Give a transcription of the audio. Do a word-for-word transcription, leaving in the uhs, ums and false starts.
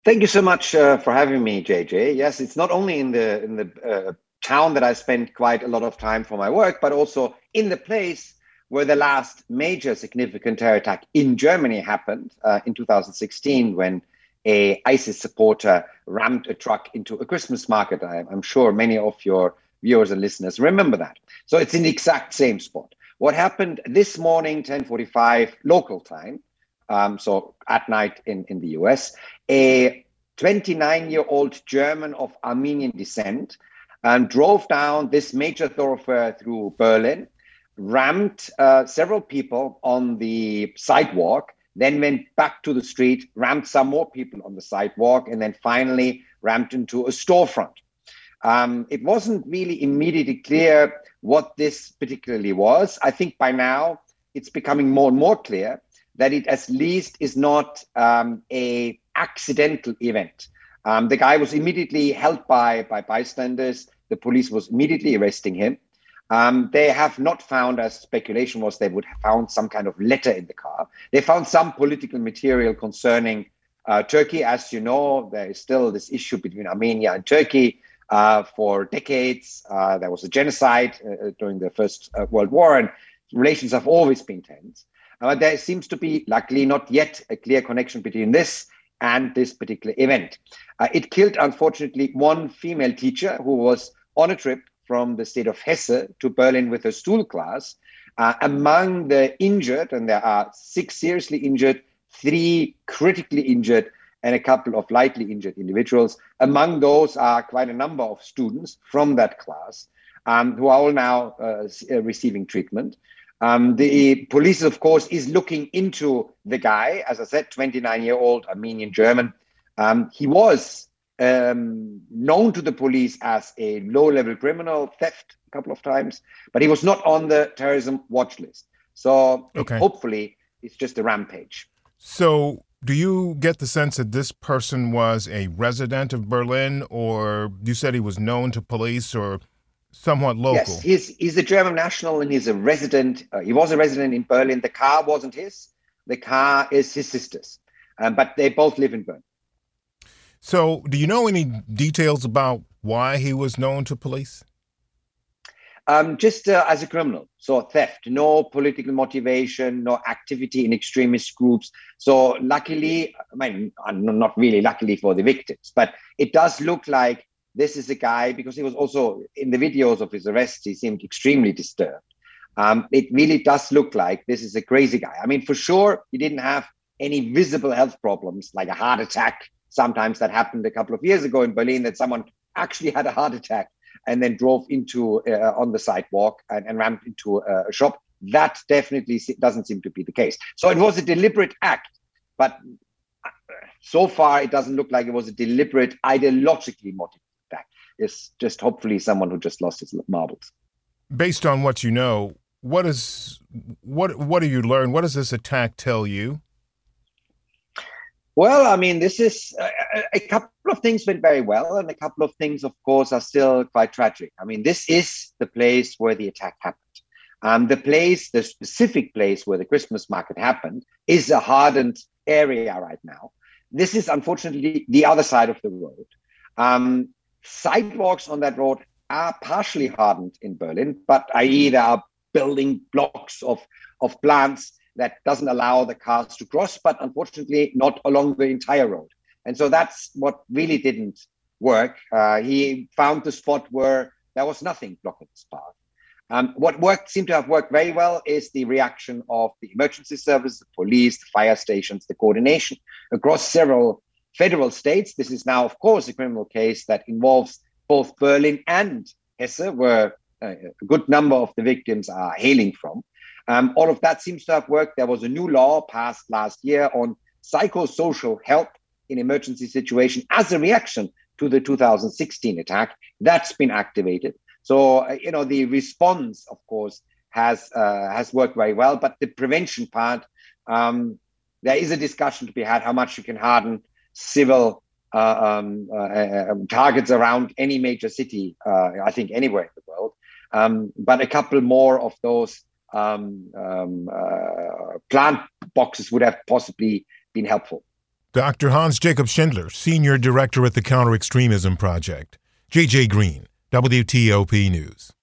Thank you so much uh, for having me, J J. Yes, it's not only in the in the uh, town that I spend quite a lot of time for my work, but also in the place where the last major significant terror attack in Germany happened uh, in two thousand sixteen, when a ISIS supporter rammed a truck into a Christmas market. I, I'm sure many of your viewers and listeners remember that. So it's in the exact same spot. What happened this morning, ten forty-five local time, um, so at night in, in the U S, a twenty-nine-year-old German of Armenian descent and drove down this major thoroughfare through Berlin, rammed uh, several people on the sidewalk, then went back to the street, rammed some more people on the sidewalk, and then finally rammed into a storefront. Um, it wasn't really immediately clear what this particularly was. I think by now it's becoming more and more clear that it at least is not um, a accidental event. Um, the guy was immediately held by, by bystanders. The police was immediately arresting him. Um, they have not found, as speculation was, they would have found some kind of letter in the car. They found some political material concerning uh, Turkey. As you know, there is still this issue between Armenia and Turkey uh, for decades. Uh, there was a genocide uh, during the First uh, World War, and relations have always been tense. Uh, there seems to be, luckily, not yet a clear connection between this and this particular event. Uh, it killed, unfortunately, one female teacher who was on a trip from the state of Hesse to Berlin with her school class. Uh, among the injured, and there are six seriously injured, three critically injured, and a couple of lightly injured individuals. Among those are quite a number of students from that class um, who are all now uh, receiving treatment. Um, the police, of course, is looking into the guy, as I said, twenty-nine-year-old Armenian German. Um, he was um, known to the police as a low-level criminal, theft a couple of times, but he was not on the terrorism watch list. So it, Okay. hopefully it's just a rampage. So, do you get the sense that this person was a resident of Berlin, or you said he was known to police or somewhat Yes, local? he's he's a German national and he's a resident. Uh, he was a resident in Berlin. The car wasn't his. The car is his sister's, um, but they both live in Berlin. So, do you know any details about why he was known to police? Um, just uh, as a criminal, so theft, no political motivation, no activity in extremist groups. So luckily, I mean, not really luckily for the victims, but it does look like this is a guy, because he was also in the videos of his arrest, he seemed extremely disturbed. Um, it really does look like this is a crazy guy. I mean, for sure, he didn't have any visible health problems like a heart attack. Sometimes that happened a couple of years ago in Berlin, that someone actually had a heart attack and then drove into uh, on the sidewalk and, and rammed into a, a shop. That definitely doesn't seem to be the case. So it was a deliberate act, but so far it doesn't look like it was a deliberate, ideologically motivated act. It's just hopefully someone who just lost his marbles. Based on what you know, what is what what do you learn? What does this attack tell you? Well, I mean, this is a, a couple of things went very well, and a couple of things, of course, are still quite tragic. I mean, this is the place where the attack happened. Um, the place, the specific place where the Christmas market happened, is a hardened area right now. This is unfortunately the other side of the road. Um, sidewalks on that road are partially hardened in Berlin, but that is, there are building blocks of, of plants that doesn't allow the cars to cross, but unfortunately not along the entire road. And so that's what really didn't work. Uh, he found the spot where there was nothing blocking his path. Um, what worked seemed to have worked very well is the reaction of the emergency service, the police, the fire stations, the coordination across several federal states. This is now, of course, a criminal case that involves both Berlin and Hesse, where a good number of the victims are hailing from. Um, all of that seems to have worked. There was a new law passed last year on psychosocial help in emergency situations as a reaction to the two thousand sixteen attack. That's been activated. So, uh, you know, the response, of course, has uh, has worked very well. But the prevention part, um, there is a discussion to be had how much you can harden civil uh, um, uh, um, targets around any major city, uh, I think anywhere in the world. Um, but a couple more of those um, um, uh, plant boxes would have possibly been helpful. Doctor Hans Jacob Schindler, Senior Director at the Counter-Extremism Project. J J Green, W T O P News.